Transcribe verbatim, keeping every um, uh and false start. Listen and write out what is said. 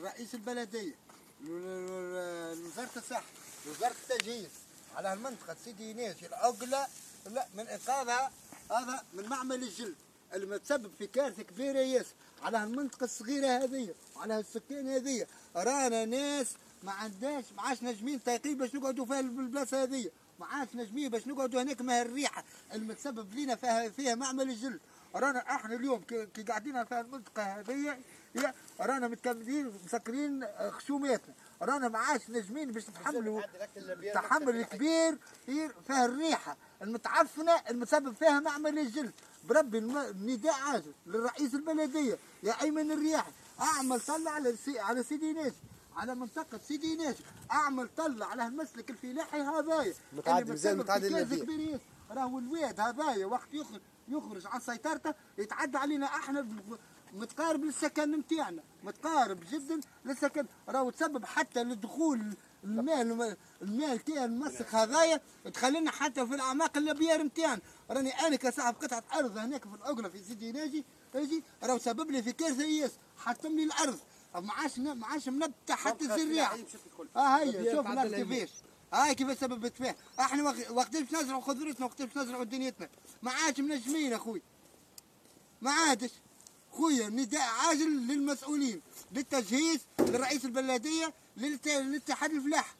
لرئيس البلديه، لوزاره الصحه، وزاره التجهيز على المنطقه سيدي ايناس العقله لا من انقاذها هذا من معمل الجلد اللي متسبب في كارثه كبيره ياسر على المنطقه الصغيره هذه وعلى السكان هذه. رانا ناس ما عندناش ما عادش نجمين طايقين باش نقعدوا في البلاصه هذه، ما عادش نجمين باش نقعدوا هناك مع الريحه المتسبب لنا فيها فيها معمل الجلد. رانا احنا اليوم كي قاعدين في المنطقه هذه رانا متكملين مسكرين خشوماتنا، رانا ما عادش نجمين باش نتحملوا التحمل الكبير فيها الريحه المتعفنه المتسبب فيها معمل الجلد. بربي النداء عاجل للرئيس البلديه يا ايمن الرياحي، اعمل طلع على سي على سيدي ايناس، على منطقه سيدي ايناس، اعمل طلع على المسلك الفلاحي هذايا متعدي مازال متعدي كبير. راهو الواد هذايا وقت يخرج يخرج عن سيطرته يتعدى علينا احنا متقارب للسكن نتاعنا، متقارب جدا للسكن. راهو تسبب حتى لدخول الماء الماء كان المسخ هذايا تخلينا حتى في الاعماق الابيار نتاعنا. راني انا كصاحب قطعه ارض هناك في العقله في سيدي ناجي اجي راهو سبب لي في كارثه ياس، حطم لي الارض ما عادش ما عادش منبته حتى الزريعه. اه هي شوف الارض كيفاش هاي كيفاش سببت فيها. احنا وقت باش نزرعوا خضرتنا وقت باش نزرعوا دنيتنا ما عادش منجمين اخوي، ما عادش خويا. نداء عاجل للمسؤولين، للتجهيز، لرئيس البلديه، للاتحاد الفلاح.